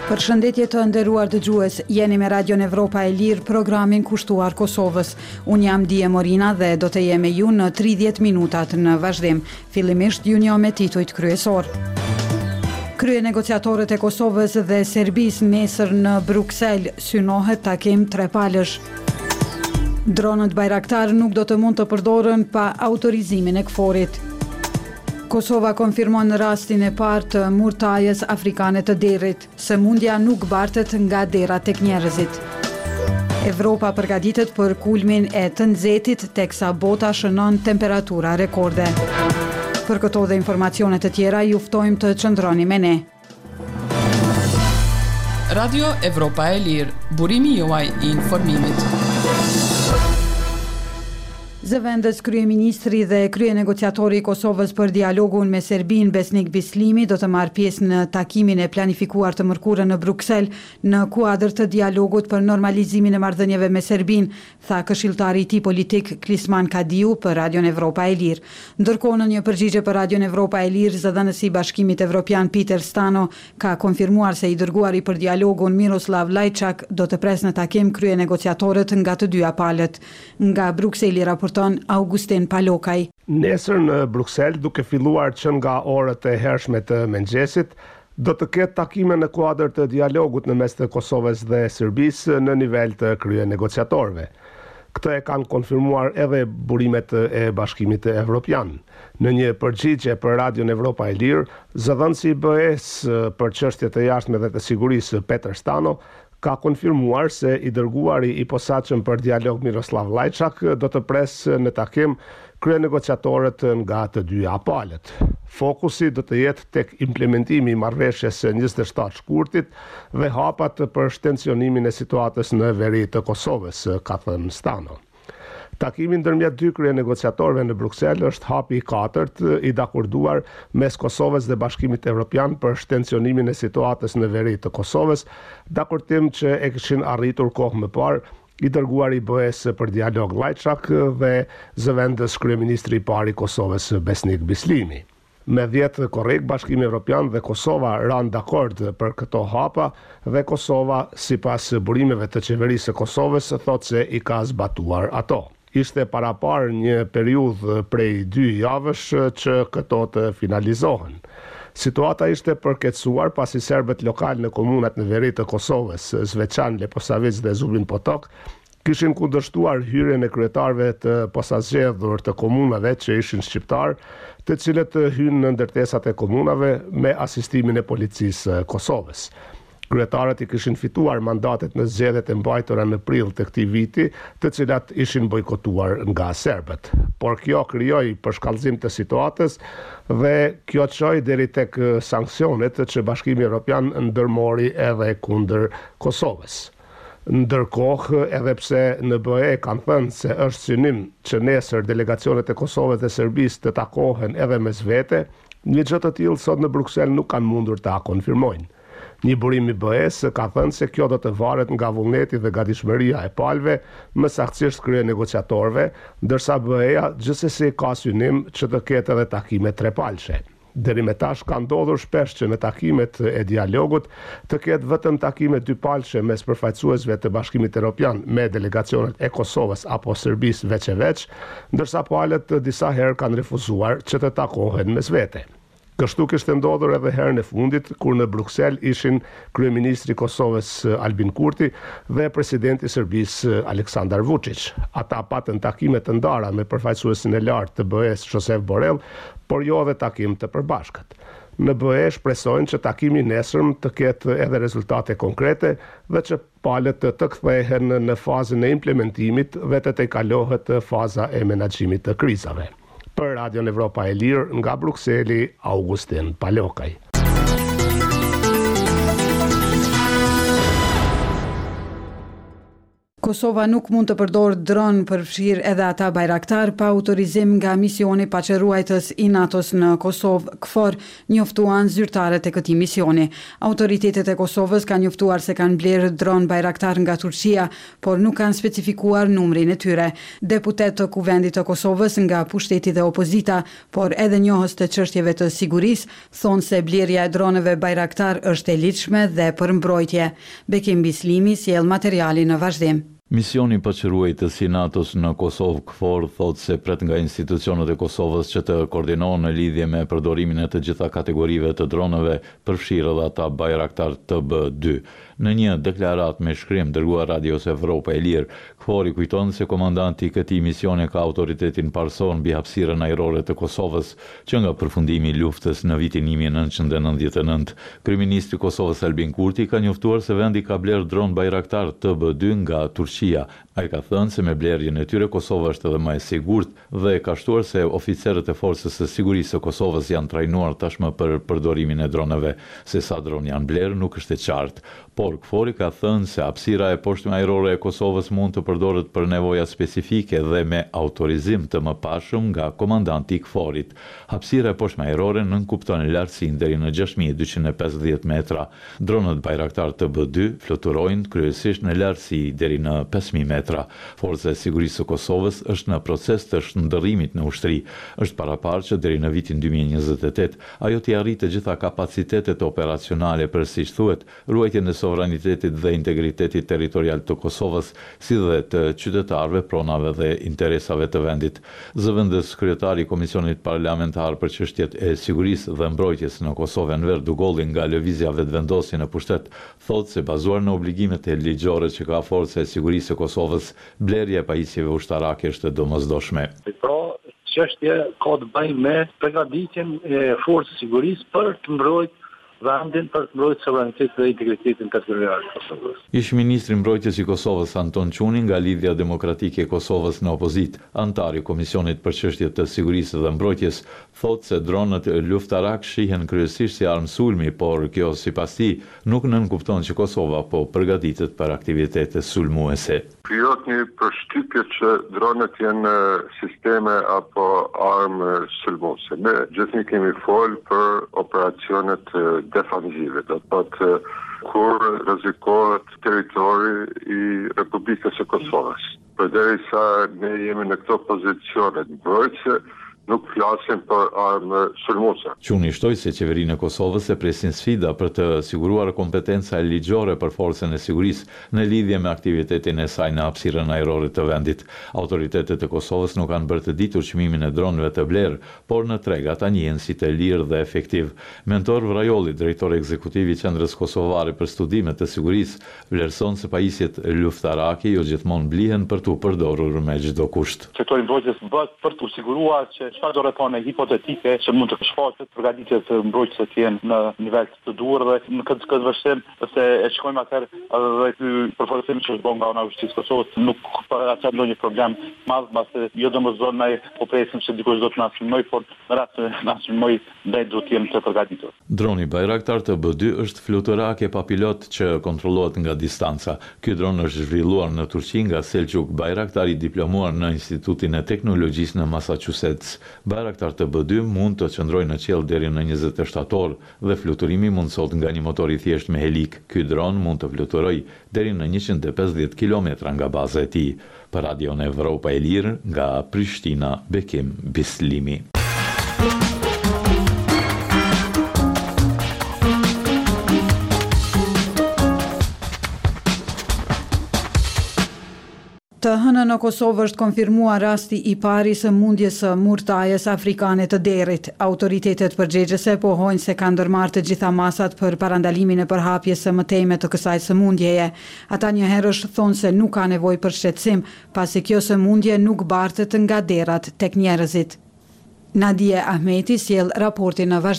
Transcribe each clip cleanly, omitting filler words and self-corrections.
Përshëndetje të nderuar dëgjues, jeni me Radion Evropa e Lirë, programin kushtuar Kosovës. Unë jam Dije Morina dhe do të jem me ju në 30 minutat në vazhdim. Fillimisht ju njoh me titujt kryesor. Krye negociatorët e Kosovës dhe Serbisë nesër në Bruksel synohet takim trepalësh. Dronët Bayraktar nuk do të mund të përdoren pa autorizimin e KFOR-it. Kosova konfirmon rastin e parë të murtajës afrikane të derit. Sëmundja nuk bartet nga dera tek njerëzit. Evropa përgatitet për kulmin e të nxehtit teksa bota shënon temperatura rekorde. Për këto dhe informacione të tjera ju ftojmë të qëndroni me ne. Radio Evropa e Lirë, burimi juaj I informimit. Zëvendës kryeministri dhe kryenegociatori I Kosovës për dialogun me Serbinë Besnik Bislimi do të marrë pjesë në takimin e planifikuar të mërkurën në Bruksel në kuadër të dialogut për normalizimin e marrëdhënieve me Serbinë, tha këshilltari I tij politik Klisman Kadiu për Radion Evropa e Lirë. Ndërkohë në një përgjigje për Radion Evropa e Lirë, zëdhënësi I Bashkimit Evropian Peter Stano ka konfirmuar se I dërguari për dialogun Miroslav Lajçak do të pres në takim kryenegociatorët nga të dyja palët. Nga Brukseli raporton Augustin Palokaj. Nesër në Bruksel, duke filluar që nga orët e hershme të mëngjesit, do të ketë takime në kuadër të dialogut në mes të Kosovës dhe Serbisë në nivel të kryenegociatorëve. Këtë e kanë konfirmuar edhe burimet e Bashkimit Evropian. Në një përgjigje për Radion Evropa e Lirë, zëdhënësi I BE-s për çështjet e jashtme dhe të sigurisë Peter Stano ka konfirmuar se I dërguari I posaçëm për dialog Miroslav Lajçak do të presë në takim kryenegociatorët nga të dyja palët. Fokusi do të jetë tek implementimi I marrëveshjes së 27 shkurtit dhe hapat për shtensionimin e situatës në veri të Kosovës, ka thënë Stano. Takimi ndërmjet dy kryenegociatorëve në Bruksel është hapi I katërt I dakorduar mes Kosovës dhe Bashkimit Evropian për shtensionimin e situatës në veri të Kosovës, dakordim që e kishin arritur kohë më parë I dërguari I BE-s për dialog Lajçak dhe zëvendës kryeministri I parë I Kosovës Besnik Bislimi. Me 10 korrik, Bashkimi Evropian dhe Kosova ranë dakord për këto hapa dhe Kosova, sipas burimeve të qeverisë së Kosovës, thotë se I ka zbatuar ato. Ishte parapar një periudhë prej 2 javësh që këto të finalizohen. Situata ishte përkeqësuar pasi serbët lokal në komunat në veri të Kosovës, Zveçan, Leposavic dhe Zubin Potok, kishin kundërshtuar hyrjen e kryetarëve të posaçëdhur të komunave që ishin shqiptar, të cilët hynë në ndërtesat e komunave me asistimin e policisë Kosovës. Kryetarët I kishin fituar mandatet në zgjedhjet e mbajtura në prill të këtij viti, të cilat ishin bojkotuar nga serbët. Por kjo krijoi përshkallëzim të situatës dhe kjo çoi deri tek sanksionet që Bashkimi Evropian ndërmori edhe kundër Kosovës. Ndërkohë, edhe pse në BE kanë thënë se është synim që nesër delegacionet e Kosovës dhe Serbisë të takohen edhe mes vete, një gjë të tillë sot në Bruksel nuk kanë mundur ta konfirmojnë. Një burim I BE-s ka thënë se kjo do të varet nga vullneti dhe gatishmëria e palëve, më saktësisht kryenegociatorëve, ndërsa BE-ja gjithsesi ka synim që të ketë edhe takime trepalshe. Deri me tash ka ndodhur shpesh që në takimet e dialogut të ketë vetëm takime dypalshe mes përfaqësuesve të Bashkimit Evropian me delegacionet e Kosovës apo Serbisë veç e veç, ndërsa palët disa herë kanë refuzuar që të takohen mes vete. Kështu kishte ndodhur edhe herën e fundit kur në Bruksel ishin kryeministri I Kosovës Albin Kurti dhe presidenti I Serbisë Aleksandar Vučić. Ata patën takime të ndara me përfaqësuesin e lartë të BE-s Josep Borrell, por jo edhe takim të përbashkët. Në BE shpresojnë që takimi nesërm të ketë edhe rezultate konkrete dhe që palët të kthehen në fazën e implementimit dhe të tejkalohet faza e menaxhimit të krizave. Për Radion Evropa e Lirë nga Brukseli, Augustin Palokaj. Kosova nuk mund të përdorë dron përfshirë edhe ata Bayraktar pa autorizim nga misioni paqëruajtës i NATO-s në Kosovë, KFOR, njoftuan zyrtarët e këtij misioni. Autoritetet e Kosovës kanë njoftuar se kanë blerë dron Bayraktar nga Turqia, por nuk kanë specifikuar numrin e tyre. Deputet të Kuvendit të Kosovës nga pushteti dhe opozita, por edhe njohës të çështjeve të sigurisë, thonë se blerja e droneve Bayraktar është e lidhshme dhe për mbrojtje. Bekim Bislimi sjell materialin në vazhdim. Misioni paqëruajtës i NATO-s në Kosovë, KFOR, thotë se pret nga institucionet e Kosovës që të koordinohen në lidhje me përdorimin e të gjitha kategorive të droneve, përfshirë edhe ata Bayraktar TB2. Në një deklarat me shkrim dërguar Radios Evropa e Lirë, KFOR i kujton se komandanti i këtij misioni ka autoritetin parësor mbi hapësirën ajrore të Kosovës, që nga përfundimi i luftës në vitin 1999. Kryeministri i Kosovës Albin Kurti ka njoftuar se vendi ka blerë dron Bayraktar TB2 nga Turqia. Ai ka thënë se me blerjen e tyre Kosova është edhe më e sigurt dhe ka shtuar se oficerët e forcës së sigurisë së Kosovës janë trajnuar tashmë për përdorimin e droneve. Se sa dron janë blerë nuk është e qartë, por KFOR ka thënë se hapësira e poshtme ajrore e Kosovës mund të përdoret për nevoja specifike dhe me autorizim të mëpashëm nga komandanti i KFOR-it. Hapësira e poshtme ajrore nënkupton lartësinë deri në 6250 metra. Dronët Bayraktar TB2 fluturojnë kryesisht në lartësi deri në 5000 metra. Forca e sigurisë së Kosovës është në proces të shndërrimit në ushtri. Është paraparë që deri në vitin 2028 ajo t'i arrijë të gjitha kapacitetet operacionale për, siç thuhet, ruajtjen e sovranitetit dhe integritetit territorial të Kosovës, si dhe të qytetarëve, pronave dhe interesave të vendit. Zëvendës kryetari i Komisionit Parlamentar për çështjet e sigurisë dhe mbrojtjes në Kosovë, Enver Dugolli, nga lëvizja vetëvendosje në pushtet, thotë se bazuar në obligimet e ligjore që ka Forca e Sigurisë së Kosovës, blerja e pajisjeve ushtarake është e domosdoshme. Pra, çështja ka të bëjë me përgatitjen e forcës së sigurisë për të mbrojtur vendin, për të mbrojtur sovranitetin dhe integritetin territorial të Kosovës. Ish ministri i mbrojtjes i Kosovës Anton Çuni nga Lidhja Demokratike e Kosovës në opozitë, antar i Komisionit për çështjet të sigurisë dhe mbrojtjes, thotë se dronët luftarak shihen kryesisht si armë sulmi, por kjo sipas tij nuk nënkupton që Kosova po përgatitet për aktivitete sulmuese. Krijohet një përshtypje që dronet janë sisteme apo armë sulmuese. Ne gjithnjë kemi folë për operacionet defanzive, do të thotë kur rrezikohet territori i Republikës së Kosovës. Përderisa ne jemi në këto pozicione mbrojtëse, nuk flasim për armë sulmuese. Çuni shtoi se qeverinë e Kosovës e presin sfida për të siguruar kompetenca ligjore për forcën e sigurisë në lidhje me aktivitetin e saj në hapësirën ajrore të vendit. Autoritetet e Kosovës nuk kanë bërë të ditur çmimin e dronëve të blerë, por në treg ata njihen si të lirë dhe efektiv. Mentor Vrajolli, drejtori ekzekutiv i Qendrës Kosovare për Studime të Sigurisë, vlerëson se pajisjet luftarake jo gjithmonë blihen për t'u përdorur me çdo kusht. Sektori i mbrojtjes bëhet për t'u siguruar që çfarë do rrethone hipotetike që mund të shfaqet, përgatitjet të mbrojtjes të jenë në nivel të duhur dhe në këtë vështim se e shkojmë atëherë edhe ky përforcim që është bën nga ana e Justisë Kosovës nuk ka ndonjë problem madh, pasi jo domosdoshmë ne po presim se dikush do të na sulmoj, por në rast se na sulmoj ne do të jemi të përgatitur. Droni Bayraktar TB2 është fluturake pa pilot që kontrollohet nga distanca. Ky dron është zhvilluar në Turqi nga Selçuk Bayraktar, i diplomuar në Institutin e Teknologjisë në Massachusetts. Bayraktar TB2 mund të qëndrojë në qiell deri në 27 orë dhe fluturimi mundsohet nga një motor i thjeshtë me helik. Ky dron mund të fluturojë deri në 150 kilometra nga baza e tij. Për Radion Evropa e Lirë, nga Prishtina, Bekim Bislimi. Të hënën në Kosovë është konfirmuar rasti i pari së mundjes së murtajes afrikane të derit. Autoritetet përgjegjëse pohojnë se kanë ndërmarrë të gjitha masat për parandalimin e përhapjes së mëtejme të kësaj sëmundjeje. Ata njëherësh thonë se nuk ka nevojë për shqetësim, pasi kjo sëmundje nuk bartet nga derat tek njerëzit. Nadie Ahmeti sjell raportin në vazhdim.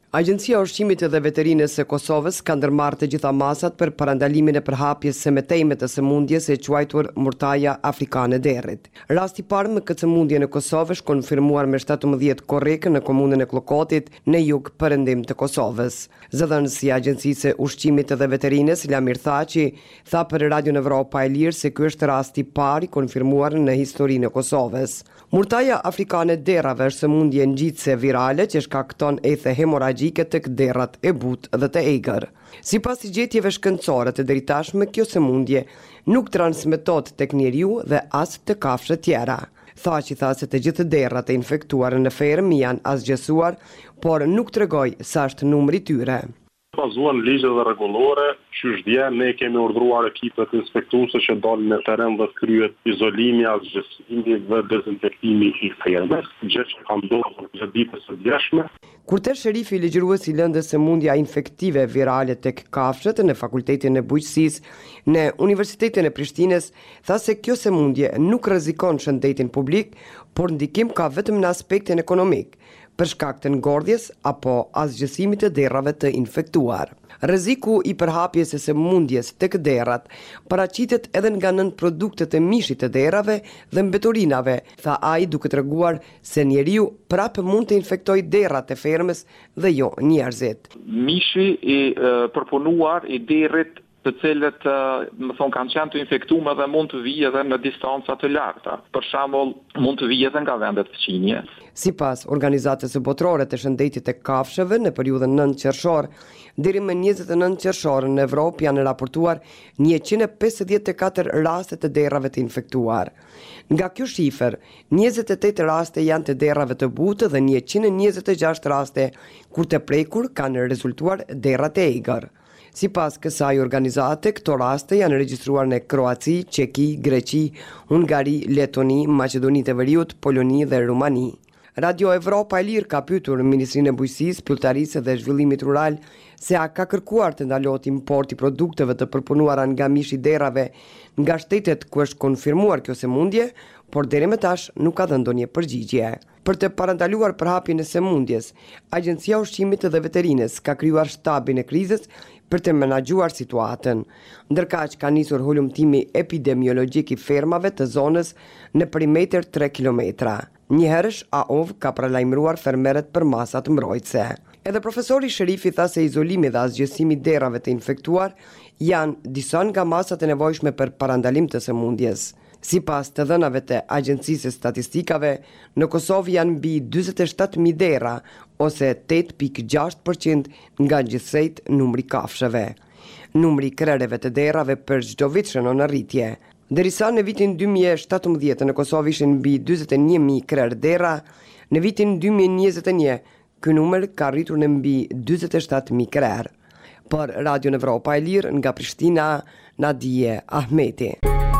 Agjencia e Ushqimit dhe Veterinës së Kosovës ka ndërmarrë të gjitha masat për parandalimin e përhapjes së metejme të sëmundjes e quajtur murtaja afrikane derrit. Rasti i parë me këtë sëmundje në Kosovë është konfirmuar me 17 korrek në komunën e Kllokotit në jug perëndim të Kosovës. Zëdhënësi i Agjencisë së Ushqimit dhe Veterinës Lamir Thaçi tha për Radio Evropa e Lirë se ky është rasti i parë i konfirmuar në historinë e Kosovës. Murtaja afrikane derrave është sëmundje ngjitse virale që shkakton ethe hemoragjike tek derrat e butë dhe të egër. Sipas gjetjeve shkencore të deri tashme, kjo sëmundje nuk transmetohet tek njeriu dhe as të kafshët tjera. Thaçi tha se të gjithë derrat e infektuara në fermë janë asgjësuar, por nuk tregoi sa është numri i tyre. Bazuan ligje dhe rregullore, qysh ne kemi urdhëruar ekipet inspektuese që dalin në terren dhe kryet izolimi, asgjësimi dhe dezinfektimi i fermës, gjë që ka ndodhur gjatë ditës së djeshme. Kurter Sherifi, ligjëruesi i lëndës sëmundja infektive virale tek kafshët në Fakultetin e Bujqësisë në Universitetin e Prishtinës, tha se kjo sëmundje nuk rrezikon shëndetin publik, por ndikim ka vetëm në aspektin ekonomik, për shkak të ngordhjes apo asgjësimit të derrave të infektuar. Rreziku i përhapjes së sëmundjes tek derrat paraqitet edhe nga nën produktet e mishit të derrave dhe mbeturinave, tha ai duke treguar se njeriu prapë mund të infektojë derrat e fermës dhe jo njerëzit. Mishi i përpunuar i derrit të cilët kanë qenë të infektuar dhe mund të vijë edhe në distanca të larta. Për shembull, mund të vijë edhe nga vendet fqinje. Sipas Organizatës së Botërore të Shëndetit të Kafshëve, në periudhën 9 qershor deri më 29 qershor në Evropë janë raportuar 154 raste të derrave të infektuar. Nga kjo shifër, 28 raste janë të derrave të butë dhe 126 raste kur të prekur kanë rezultuar derrat e egër. Sipas kësaj organizate, këto raste janë regjistruar në Kroaci, Çeki, Greqi, Hungari, Letoni, Maqedoni të Veriut, Poloni dhe Rumani. Radio Evropa e Lirë ka pyetur Ministrinë e Bujqësisë, Plotërisë dhe Zhvillimit Rural se a ka kërkuar të ndalohet importi i produkteve të përpunuara nga mishi i derrave nga shtetet ku është konfirmuar kjo sëmundje, por deri më tash nuk ka dhënë ndonjë përgjigje. Për të parandaluar përhapjen e sëmundjes, Agjencia e Ushqimit dhe Veterinës ka krijuar shtabin e krizës për të menaxhuar situatën, ndërkaq ka nisur hulumtimi epidemiologjik i fermave të zonës në perimetër 3 kilometra. Njëherësh AOV ka paralajmëruar fermerët për masat mbrojtëse. Edhe profesori Sherifi tha se izolimi dhe asgjësimi i derrave të infektuar janë disa nga masat e nevojshme për parandalim të sëmundjes. Sipas të dhënave të Agjencisë së Statistikave, në Kosovë janë mbi 47.000 derra, ose 8.6% nga gjithsejt numri kafshëve. Numri krereve të derrave për çdo vit shënon rritje. Derisa në vitin 2017 në Kosovë ishin mbi 41.000 krer derra, në vitin 2021 ky numër ka rritur në mbi 47.000 krer. Për Radio Evropa e Lirë nga Prishtina, Nadije Ahmeti.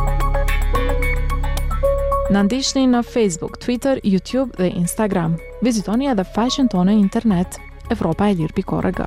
Na ndiqni në Facebook, Twitter, YouTube dhe Instagram. Vizitoni edhe faqen tonë në internet evropaelir.org.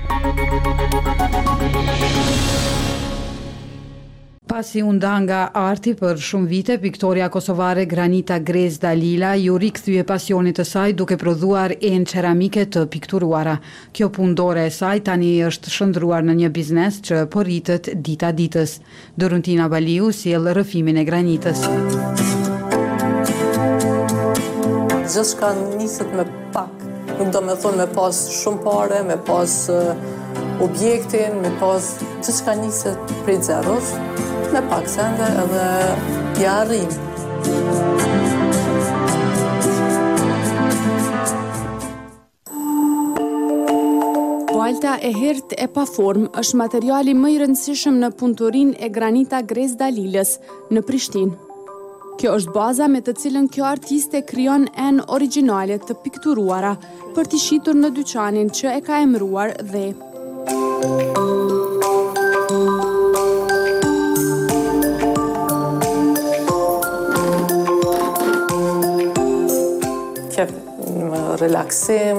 Pasi u nda nga arti për shumë vite, piktoria kosovare Granita Grez Dalila ju rikthye pasionit të saj duke prodhuar enë ceramike të pikturuara. Kjo pundore e saj tani është shndruar në një biznes që po rritet dita ditës. Doruntina Baliu sjell rrëfimin e granitës. Gjithçka niset me pak. Nuk do me thonë me pas shumë pare, me pas objektin, me pas gjithçka niset prej zeros, me pak sende edhe ja arrim. Pualta e hertë e pa formë është materiali më i rëndësishëm në punëtorinë e Granita Grez Dalilës në Prishtinë. Kjo është baza me të cilën kjo artiste krijon enë origjinale të pikturuara për t'i shitur në dyqanin që e ka emëruar Dhe. Kef, relaksim,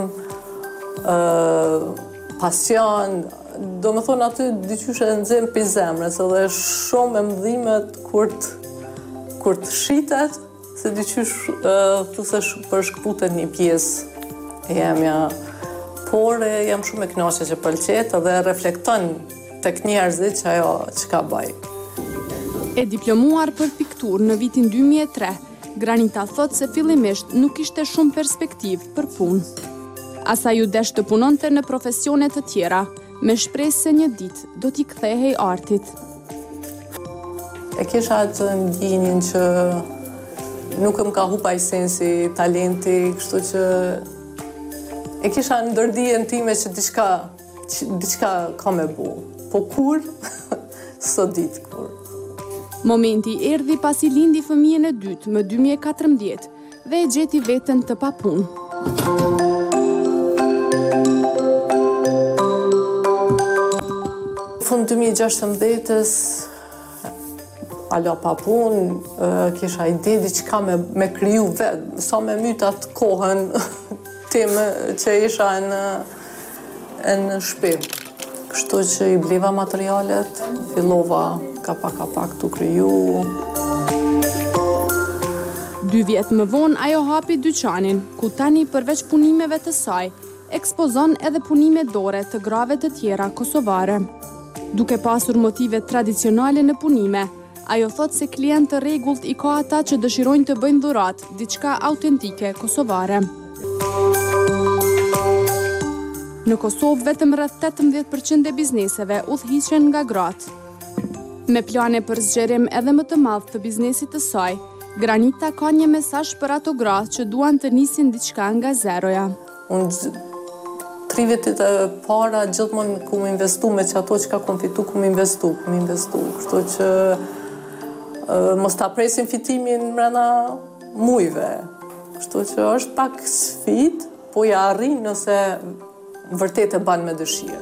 pasion, do me thonë aty dyqyshe nxem për zemrës, edhe shumë e mëdhimet kur të shitet, se dyqysh thëse për shkputet një pjesë e jemja por jam shumë e kënaqur që pëlqet dhe reflekton tek njerëzit që ajo çka bëj. E diplomuar për pikturë në vitin 2003, Granita thot se fillimisht nuk ishte shumë perspektivë për punë. Asa ju desh të punonte në profesione të tjera, me shpresë se një ditë do t'i kthehej artit. E kisha të ndjenjën që nuk më ka hupa i sensi, talenti, kështu që e kisha ndërdijen time që diçka ka me bu. Po kur? Së ditë kur. Momenti erdhi pasi lindi fëmijën e dytë më 2014 dhe e gjeti veten të papunë. Fund 2016-ës, alo papun, kisha ide diçka me kriju vetë, sa me mytat kohën time që isha në shtëpi. Kështu që i bleva materialet, fillova kapak të kriju. 2 vjet më vonë ajo hapi dyqanin, ku tani përveç punimeve të saj, ekspozon edhe punime dore të grave të tjera kosovare. Duke pasur motive tradicionale në punime, ajo thot se klient të rregullt i ka ata që dëshirojnë të bëjnë dhurat, diçka autentike kosovare. Në Kosovë vetëm rreth 18% e bizneseve udhhiqen nga gratë. Me plane për zgjerim edhe më të madh të biznesit të saj, Granita ka një mesazh për ato gratë që duan të nisin diçka nga zeroja. Unë 3 vitet e para gjithmonë ku më investu me që ato që ka kom fitu, ku më investu. Kështu që mos ta presin fitimin mrena mujve. Kështu që është pak sfidë, po ja arrin nëse vërtet e ban me dëshirë.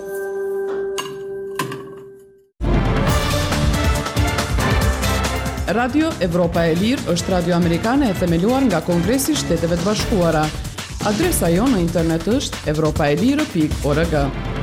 Radio Evropa e Lirë është radio amerikane e themeluar nga Kongresi i Shteteve të Bashkuara. Adresa jo në internet është evropaelire.org.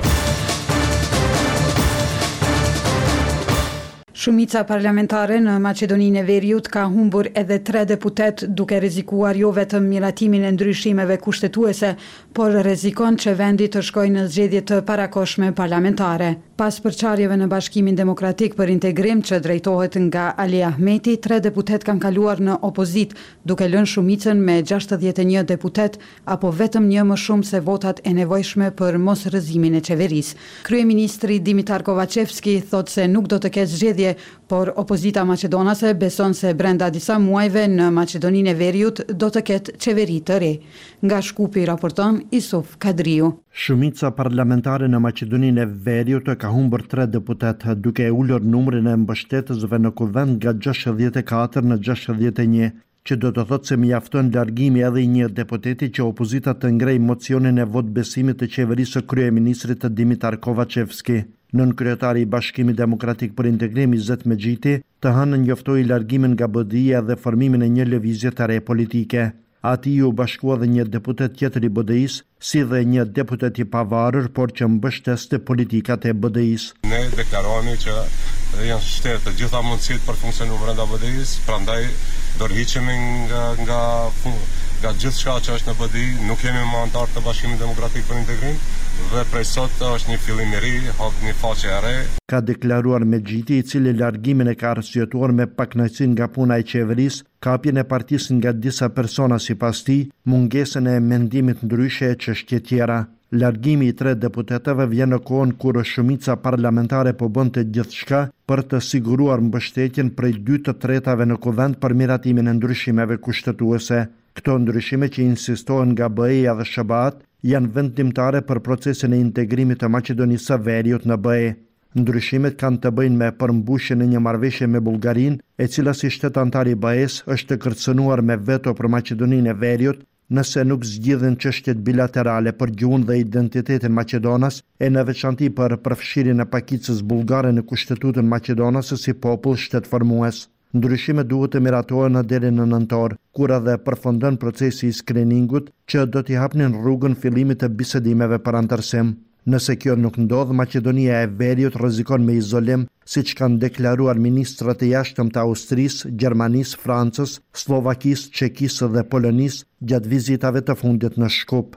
Shumica parlamentare në Maqedoninë e Veriut ka humbur edhe 3 deputet duke rrezikuar jo vetëm miratimin e ndryshimeve kushtetuese, por rrezikon që vendi të shkojë në zgjedhje të parakohshme parlamentare. Pas përçarjeve në Bashkimin Demokratik për Integrim që drejtohet nga Ali Ahmeti, 3 deputet kanë kaluar në opozit, duke lënë shumicën me 61 deputet, apo vetëm një më shumë se votat e nevojshme për mos rrëzimin e qeverisë. Kryeministri Dimitar Kovacevski thot se nuk do të ketë zgjedhje, por opozita maqedonase beson se brenda disa muajve në Maqedoninë e Veriut do të ketë qeveri të re. Nga Shkupi raporton Isuf Kadriu. Shumica parlamentare në Maqedoninë e Veriut ka humbur 3 deputet, duke ulur numrin e mbështetësve në kuvend nga 64 në 61, që do të thotë se mjafton largimi edhe i një deputeti që opozita të ngrej mocionin e votbesimit të qeverisë së kryeministrit Dimitar Kovacevski. Nën kryetari i Bashkimit Demokratik për Integrim Izzet Megjiti të hënën njoftoi largimin nga BDI-ja dhe formimin e një lëvizje të re politike. Ati u bashkua dhe një deputet tjetër i BDI-s, si dhe një deputet i pavarur, por që mbështeste politikat e BDI-s. Ne deklarohemi që janë shtetë të gjitha mundësit për funksionu brenda BDI-s, prandaj dorëhiqemi nga gjithë shka që është në BDI, nuk jemi më antar të Bashkimit Demokratik për Integrim, dhe prej sot është një fillim i ri, hap një faqe e re. Ka deklaruar Megjiti, i cili largimin e ka arsyetuar me pakënaqësinë nga puna e qeverisë, kapjen e partisë nga disa persona sipas tij, mungesën e mendimit ndryshe e çështje tjera. Largimi i 3 deputetëve vjen në kohën kur shumica parlamentare po bënte gjithçka për të siguruar mbështetjen prej 2/3 në kuvend për miratimin e ndryshimeve kushtetuese. Këto ndryshime që insistohen nga BE-ja dhe SHBA-t janë vendimtare për procesin e integrimit të Maqedonisë së Veriut në BE. Ndryshimet kanë të bëjnë me përmbushjen e një marrëveshje me Bullgarinë, e cila si shtet antar i BE-s është të kërcënuar me veto për Maqedoninë e Veriut nëse nuk zgjidhen çështjet bilaterale për gjuhën dhe identitetin maqedonas, e në veçanti për përfshirjen e pakicës bullgare në kushtetutën maqedonase si popull shtetformues. Ndryshimet duhet të miratohen deri në nëntor, kur edhe përfundon procesi i skriningut që do t'i hapnin rrugën fillimit të bisedimeve për antarësim. Nëse kjo nuk ndodh, Maqedonia e Veriut rrezikon me izolim, siç kanë deklaruar ministrat e jashtëm të Austrisë, Gjermanisë, Francës, Slovakisë, Çekisë dhe Polonisë gjatë vizitave të fundit në Shkup.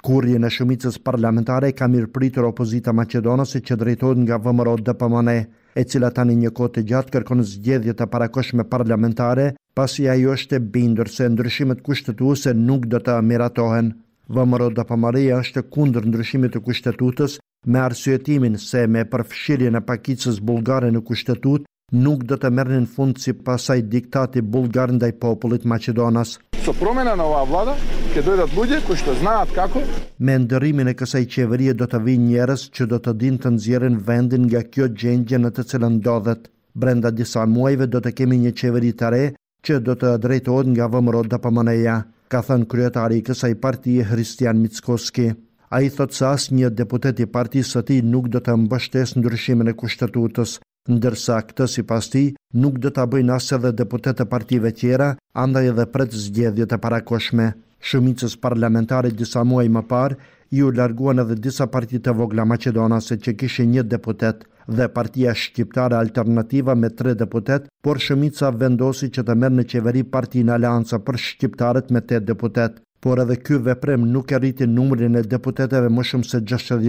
Shkurrjen e shumicës parlamentare ka mirëpritur opozita maqedonase që drejtohet nga VMRO DPMNE, e cila tani një kohë të gjatë kërkon zgjedhje të parakohshme parlamentare, pasi ajo është e bindur se ndryshimet kushtetuese nuk do të miratohen. VMRO DPMNE është kundër ndryshimit të kushtetutës me arsyetimin se me përfshirjen e pakicës bullgare në kushtetut nuk do të merrnin fund sipas diktati bullgar ndaj popullit maqedonas. Со промена на оваа влада ќе дојдат луѓе кои што знаат како. Me ndërimin e kësaj qeverie do të vinë njerëz që do të dinë të nxjerrin vendin nga kjo gjendje në të cilën ndodhet. Brenda disa muajve do të kemi një qeveri të re që do të drejtohet nga VMRO DPMNE-ja, ka thënë kryetari i kësaj partie Hristijan Mickoski. Ai thotë se asnjë deputet i partisë së tij nuk do të mbështesë ndryshimin e kushtetues, ndërsa këtë sipas tij nuk do ta bëjnë as edhe deputetë e partive tjera, andaj edhe pret zgjedhjet e parakohshme. Shumicës parlamentare disa muaj më parë ju larguan edhe disa parti të vogla maqedonase që kishin një deputet dhe Partia Shqiptare Alternativa me 3 deputet, por shumica vendosi që të merrë në qeveri Partinë Aleanca për Shqiptarët me 8 deputet. Por edhe ky veprim nuk e rriti numrin e deputeteve më shumë se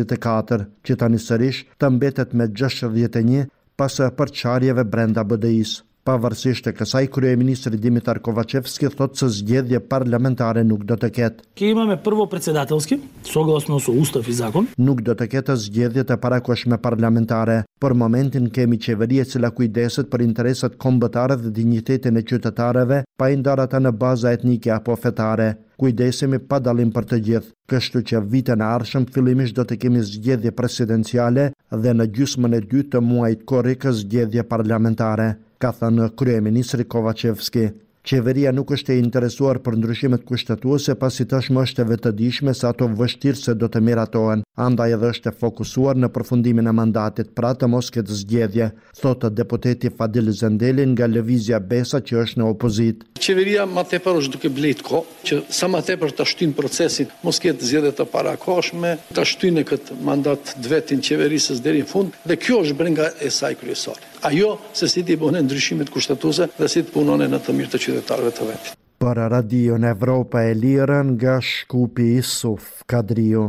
64, që tani sërish të mbetet me 61 pas përçarjeve brenda BDI-s. Pavarësisht e kësaj, kryeministri Dimitar Ковачевски thotë se zgjedhje parlamentare nuk do të ketë. Ќе имаме прво председателски, согласно со устав и закон. Nuk do të ketë zgjedhje të parakohshme parlamentare. Për momentin kemi qeveri e cila kujdeset për interesat kombëtare dhe dinjitetin e qytetarëve, pa i ndarë ata në baza etnike apo fetare. Kujdesemi pa dallim për të gjithë, kështu që vitën e ardhshëm fillimisht do të kemi zgjedhje presidenciale dhe në gjysmën e dytë të muajit korrik zgjedhje parlamentare, ka thënë kryeministri Kovacevski. Qeveria nuk është e interesuar për ndryshimet kushtetuese pasi tashmë është e vetëdijshme se ato vështirë se do të miratohen, andaj edhe është e fokusuar në përfundimin e mandatit, pra të mos ketë zgjedhje, thotë deputeti Fadil Zendeli nga Lëvizja Besa që është në opozit. Qeveria më tepër është duke blet kohë që sa më tepër ta shtyn procesin, mos ketë zgjedhje të parakohshme, ta shtynë këtë mandat vetin qeverisë deri në fund dhe kjo është brenga e saj kryesore. Ajo se si ti bëhen ndryshimet kushtetuese dhe si të punone në të mirë të qytetarëve të vetit. Për Radion Evropa e Lirë nga Shkupi Isuf Kadriu.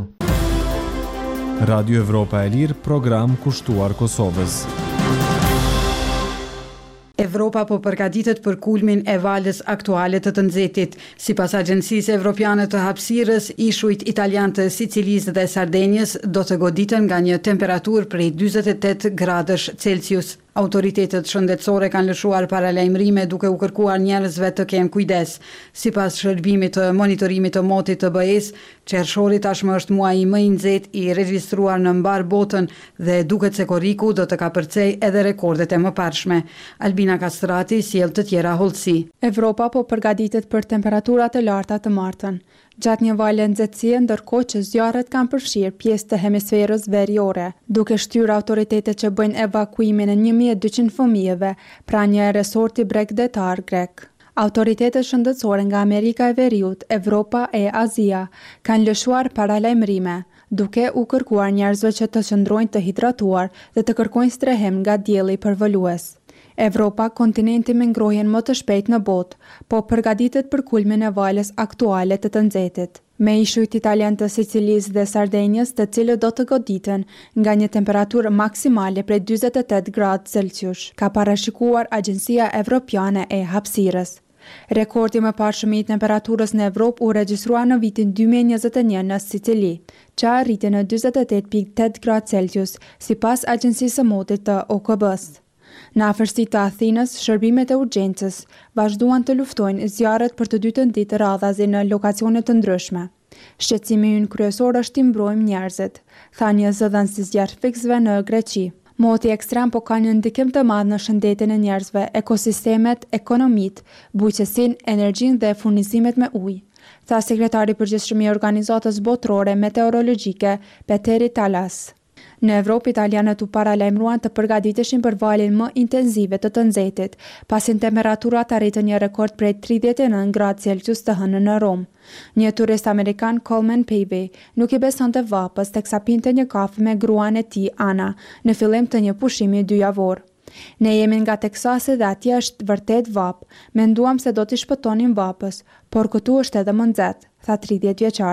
Radio Evropa e Lirë, program kushtuar Kosovës. Evropa po përgatitet për kulmin e valës aktuale të nxehtit. Sipas Agjencisë Evropiane të Hapësirës, ishujt italian të Sicilisë dhe Sardenjës do të goditen nga një temperaturë prej 48 gradësh Celsius. Autoritetet shëndetësore kanë lëshuar paralajmërime duke u kërkuar njerëzve të kenë kujdes. Sipas shërbimit të monitorimit të motit të BE-s, qershori tashmë është muaji më i nxehtë i regjistruar në mbar botën dhe duket se korriku do të kapërcej edhe rekordet e mëparshme. Albina Kastrati sjell të tjera hollësi. Evropa po përgatitet për temperatura të larta të martën. Gjatë një vale nxehtësie, ndërkohë që zjarret kanë përfshirë pjesë të hemisferës veriore, duke shtyrë autoritetet që bëjnë evakuimin e 1200 fëmijëve pra një resorti bregdetar grek. Autoritetet shëndetësore nga Amerika e Veriut, Evropa e Azia kanë lëshuar paralajmërime, duke u kërkuar njerëzve që të qëndrojnë të hidratuar dhe të kërkojnë strehim nga dielli përvolues. Evropa, kontinenti me ngrohjen më të shpejt në botë, po përgatitet për kulmin e valës aktuale të nxehtit. Me ishujt italian të Sicilisë dhe Sardenjës, të cilët do të goditen nga një temperaturë maksimale prej 48 gradë Celsius, ka parashikuar Agjencia Evropiane e Hapësirës. Rekordi më parshëm i temperaturës në Evropë u regjistrua në vitin 2021 në Sicili, që arriti në 48.8 gradë Celsius, sipas Agjencisë së Motit të OKB-s. Në afërsi të Athinës, shërbimet e urgjencës vazhduan të luftojnë zjarret për të dytën ditë radhazi në lokacione të ndryshme. Shqetësimi ynë kryesor është t'i mbrojmë njerëzit, tha një zëdhënës i zjarr fiksëve në Greqi. Moti ekstrem po ka një ndikim të madh në shëndetin e njerëzve, ekosistemet, ekonomitë, bujqësinë, energjinë dhe furnizimet me ujë, tha sekretari përgjithshëm i Organizatës Botërore Meteorologjike, Peteri Talas. Në Evropë, italianët u paralajmëruan të përgatiteshin për valin më intenzive të nxehtit, pasi temperaturat arritën një rekord prej 39 gradë Celsius të hënën në Rom. Një turist amerikan, Coleman Pavey, nuk i besonte vapës teksa pinte një kafe me gruan e tij, Ana, në fillim të një pushimi 2 javor. Ne jemi nga Teksasi dhe atje është vërtet vapë. Menduam se do t'i shpëtonim vapës, por këtu është edhe më nxehtë, tha 30 vjeçari.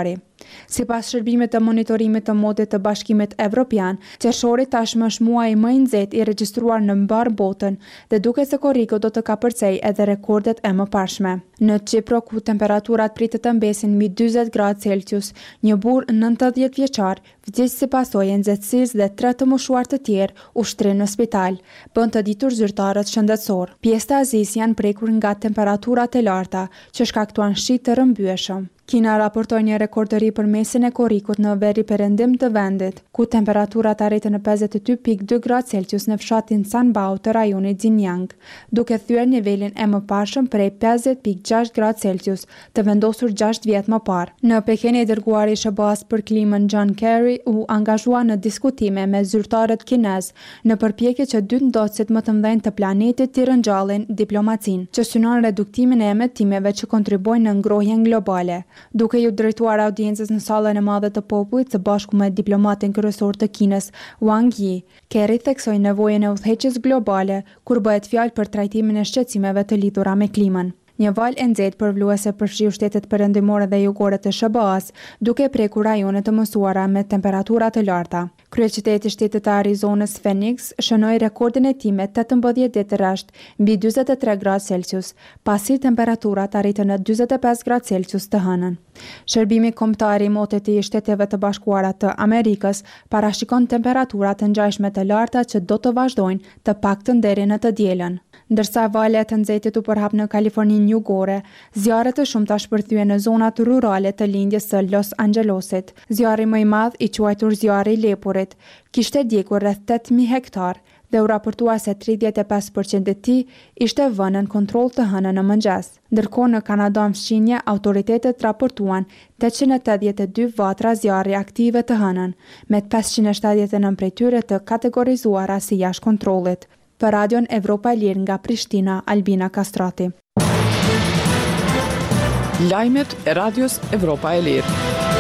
Sipas shërbimit të monitorimit të modit të Bashkimit Evropian, qershori tashmë është muaji më i nxehtë i regjistruar në mbar botën dhe duket se korriku do të kapërcej edhe rekordet e mëparshme. Në Çipro, ku temperaturat pritet të mbesin mbi 40 gradë Celsius, një burr 90 vjeçar vdiq si pasojë e nxehtësisë dhe 3 të moshuar të tjerë u shtrin në spital, bën të ditur zyrtarët shëndetësor. Pjesë të Azisë janë prekur nga temperaturat e larta që shkaktuan shi të rrëmbyeshëm. Kina raportoi një rekord të ri për mesin e korrikut në veri perëndim të vendit, ku temperaturat arritën në 52.2 gradë Celsius në fshatin Sanbao të rajonit Xinjiang, duke thyer nivelin e mëparshëm prej 50.6 gradë Celsius, të vendosur 6 vjet më parë. Në Pekin, i dërguari i SBA-s për klimën John Kerry u angazhua në diskutime me zyrtarët kinez në përpjekje që dy ndotësit më të mëdhenj të planetit t'i rëngjallin diplomacinë, që synon reduktimin e emetimeve që kontribuojnë në ngrohjen globale. Duke ju drejtuar audiencës në sallën e madhe të popullit së bashku me diplomatin kryesor të Kinës, Wang Yi, Kerry theksoi nevojën e udhëheqjes globale kur bëhet fjalë për trajtimin e shqetësimeve të lidhura me klimën. Një val e nxehtë përvluese përfshiu shtetet perëndimore dhe jugore të SBA-s, duke prekur rajone të mësuara me temperatura të larta. Kryeqyteti i shtetit të Arizonës, Phoenix, shënoi rekordin e tij me 18 ditë rresht mbi 43 gradë Celsius, pasi temperaturat arritën në 45 gradë Celsius të hënën. Shërbimi kombëtar i motit i Shteteve të Bashkuara të Amerikës parashikon temperatura të ngjashme të larta që do të vazhdojnë të paktën deri në të dielën. Ndërsa valet të nxehtit u përhap në Kaliforninë jugore, zjarre të shumta shpërthyen në zonat rurale të lindjes së Los Angelesit. Zjarri më i madh, i quajtur zjarri i Lepurit, kishte djegur rreth 8.000 hektar dhe u raportua se 35% e tij ishte vënë në kontroll të hënën në mëngjes. Ndërkohë në Kanada fshinje, autoritetet raportuan 882 vatra zjarri aktive të hënën, me 579 prej tyre të kategorizuara si jashtë kontrollit. Për Radion Evropa e Lirë nga Prishtina, Albina Kastrati. Lajmet e Radios Evropa e Lirë.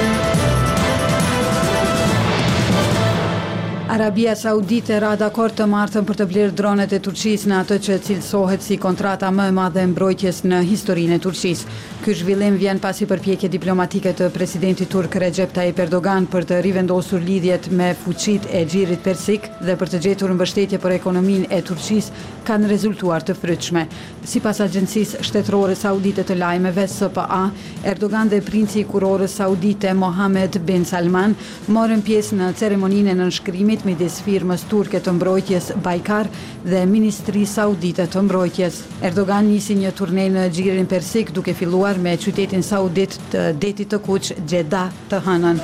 Arabia Saudite ra dakord të martën për të blerë dronet e Turqisë në atë që cilësohet si kontrata më e madhe e mbrojtjes në historinë e Turqisë. Ky zhvillim vjen pasi përpjekje diplomatike të presidentit turk Recep Tayyip Erdogan për të rivendosur lidhjet me fuqitë e xhirit persik dhe për të gjetur mbështetje për ekonominë e Turqisë kanë rezultuar të frytshme. Sipas agjencisë shtetërore saudite të lajmeve SPA, Erdogan dhe princi i kurorës saudite Mohammed bin Salman morën pjesë në ceremoninë e nënshkrimit midis firmës turke të mbrojtjes Baykar dhe Ministrisë Saudite të Mbrojtjes. Erdogan nisi një turne në xhirin persik duke filluar me qytetin saudit të detit të kuq Jeddah të hënën.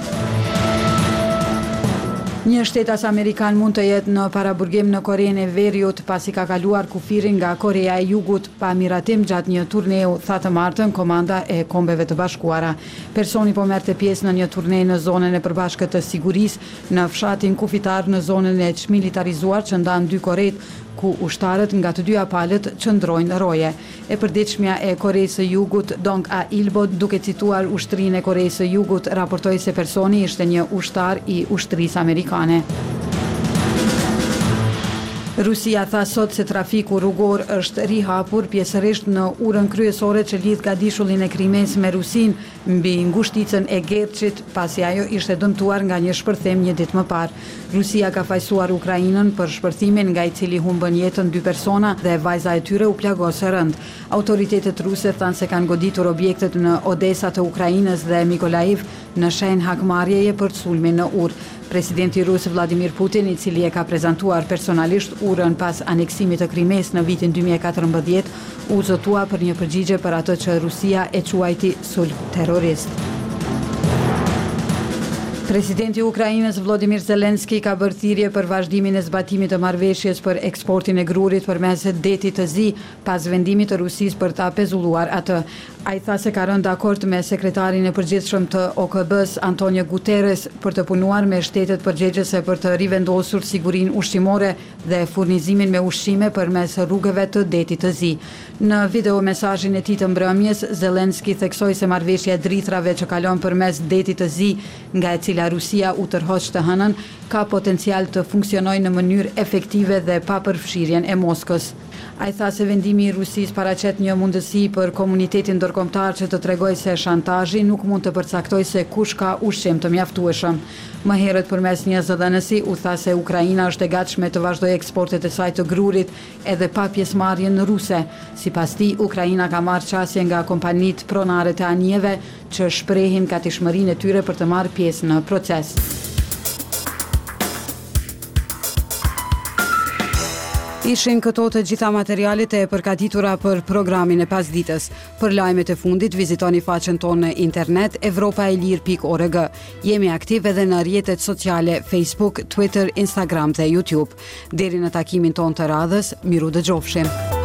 Një shtetas amerikan mund të jetë në paraburgim në Korenë e Veriut pasi ka kaluar kufirin nga Korea e Jugut pa miratim gjatë një turneu, tha të martën Komanda e Kombeve të Bashkuara. Personi po merrte pjesë në një turne në zonën e përbashkët të sigurisë në fshatin kufitar në zonën e çmilitarizuar që ndan dy Koret, ku ushtarët nga të dyja palët qëndrojnë roje. E përditshmja e Koreisë së Jugut, Dong A-ilbo, duke cituar Ushtrinë e Koreisë së Jugut, raportoi se personi ishte një ushtar i ushtrisë amerikane. Rusia tha sot se trafiku rrugor është rihapur pjesërisht në urën kryesore që lidh gadishullin e Krimes me Rusinë mbi ngushticën e Gerçit, pasi ajo ishte dëmtuar nga një shpërthim një ditë më parë. Rusia ka fajsuar Ukrainën për shpërthimin nga i cili humbën jetën 2 persona dhe vajza e tyre u plagos së rënd. Autoritetet ruse thanë se kanë goditur objektet në Odesa të Ukrainës dhe Mikolaiv në shenjë hakmarrjeje për sulmin në urë. Presidenti rus Vladimir Putin, i cili e ka prezantuar personalisht urën pas aneksimit të Krimes në vitin 2014, u zotua për një përgjigje për atë që Rusia e quajti sulm terrorist. Presidenti i Ukrainës Volodymyr Zelensky ka bërë thirrje për vazhdimin e zbatimit të marrëveshjes për eksportin e grurit përmes detit të zi pas vendimit të Rusisë për ta pezulluar atë. Ai tha se ka rënë dakord me sekretarin e përgjithshëm të OKB-s Antonio Guterres për të punuar me shtetet përgjegjëse për të rivendosur sigurinë ushqimore dhe furnizimin me ushqime përmes rrugëve të detit të zi. Në videomesazhin e tij të mbrëmjes, Zelensky theksoi se marrëveshja e drithrave që kalon përmes detit të zi, nga e cila Rusia u tërhoq të hënën, ka potencial të funksionojë në mënyrë efektive dhe pa përfshirjen e Moskës. Ai tha se vendimi I Rusisë paraqet një mundësi për komunitetin ndërkombëtar që të tregojë se shantazhi nuk mund të përcaktojë se kush ka ushqim të mjaftueshëm. Më herët përmes një zëdhënësi u tha se Ukraina është e gatshme të vazhdojë eksportet e saj të grurit edhe pa pjesëmarrjen ruse. Sipas tij, Ukraina ka marrë qasje nga kompanitë pronare të anijeve që shprehin gatishmërinë e tyre për të marrë pjesë në proces. Ishin këto të gjitha materialet e përgatitura për programin e pasditës. Për lajmet e fundit, vizitoni faqen tonë në internet evropaelir.org. Jemi aktiv edhe në rrjetet sociale Facebook, Twitter, Instagram dhe YouTube. Deri në takimin tonë të radhës, miru dëgjofshim.